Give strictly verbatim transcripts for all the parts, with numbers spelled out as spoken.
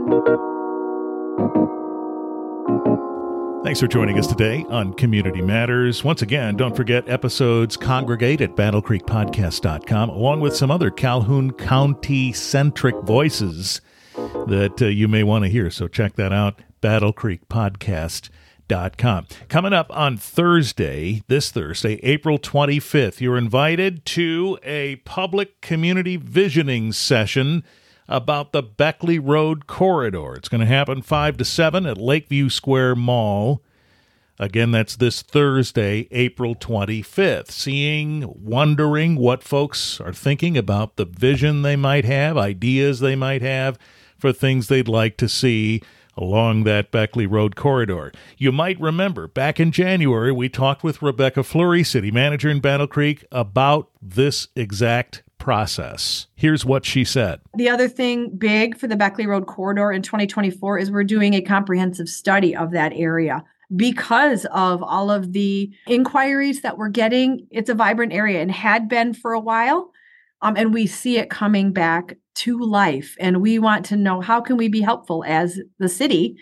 Thanks for joining us today on Community Matters. Once again, don't forget episodes congregate at battle creek podcast dot com, along with some other Calhoun County-centric voices that uh, you may want to hear. So check that out, battle creek podcast dot com. Coming up on Thursday, this Thursday, April twenty-fifth, you're invited to a public community visioning session about the Beckley Road corridor. It's going to happen five to seven at Lakeview Square Mall. Again, that's this Thursday, April twenty-fifth. Seeing, wondering what folks are thinking about the vision they might have, ideas they might have for things they'd like to see along that Beckley Road corridor. You might remember back in January, we talked with Rebecca Fleury, city manager in Battle Creek, about this exact process. Here's what she said. The other thing big for the Beckley Road corridor in twenty twenty-four is we're doing a comprehensive study of that area. Because of all of the inquiries that we're getting, it's a vibrant area and had been for a while. Um, and we see it coming back to life. And we want to know, how can we be helpful as the city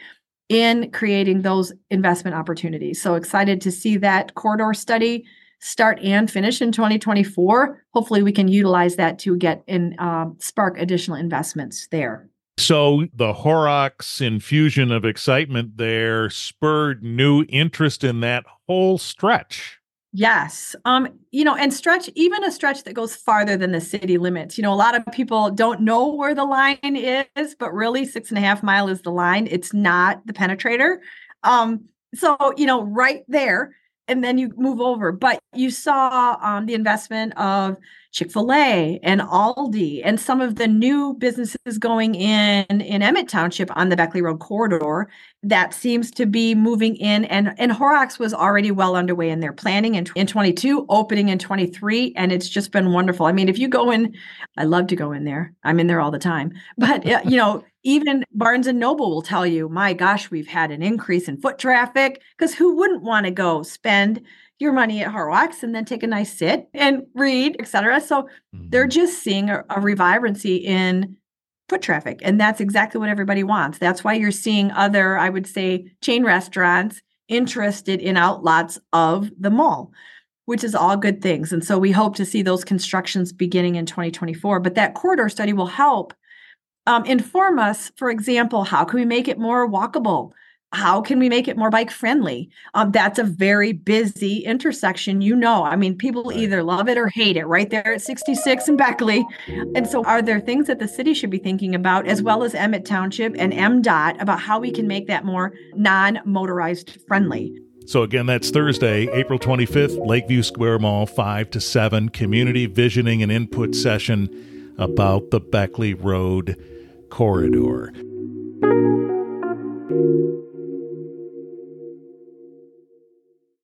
in creating those investment opportunities? So excited to see that corridor study start and finish in twenty twenty-four. Hopefully we can utilize that to get and um, spark additional investments there. So the Horrocks infusion of excitement there spurred new interest in that whole stretch. Yes. Um, you know, and stretch, even a stretch that goes farther than the city limits. You know, a lot of people don't know where the line is, but really six and a half mile is the line. It's not the penetrator. Um, so, you know, right there. And then you move over. But you saw um, the investment of Chick-fil-A and Aldi and some of the new businesses going in in Emmett Township on the Beckley Road corridor. That seems to be moving in. And, and Horrocks was already well underway in their planning in, in twenty-two, opening in twenty-three. And it's just been wonderful. I mean, if you go in, I love to go in there. I'm in there all the time. But, you know, even Barnes and Noble will tell you, my gosh, we've had an increase in foot traffic, because who wouldn't want to go spend your money at Horrocks and then take a nice sit and read, et cetera. So mm-hmm. they're just seeing a, a revibrancy in foot traffic. And that's exactly what everybody wants. That's why you're seeing other, I would say, chain restaurants interested in outlots of the mall, which is all good things. And so we hope to see those constructions beginning in twenty twenty-four. But that corridor study will help Um, inform us, for example, how can we make it more walkable? How can we make it more bike friendly? Um, that's a very busy intersection, you know. I mean, people right. either love it or hate it right there at sixty-six and Beckley. And so are there things that the city should be thinking about, as well as Emmett Township and M DOT, about how we can make that more non-motorized friendly? So again, that's Thursday, April twenty-fifth, Lakeview Square Mall, five to seven, community visioning and input session about the Beckley Road corridor.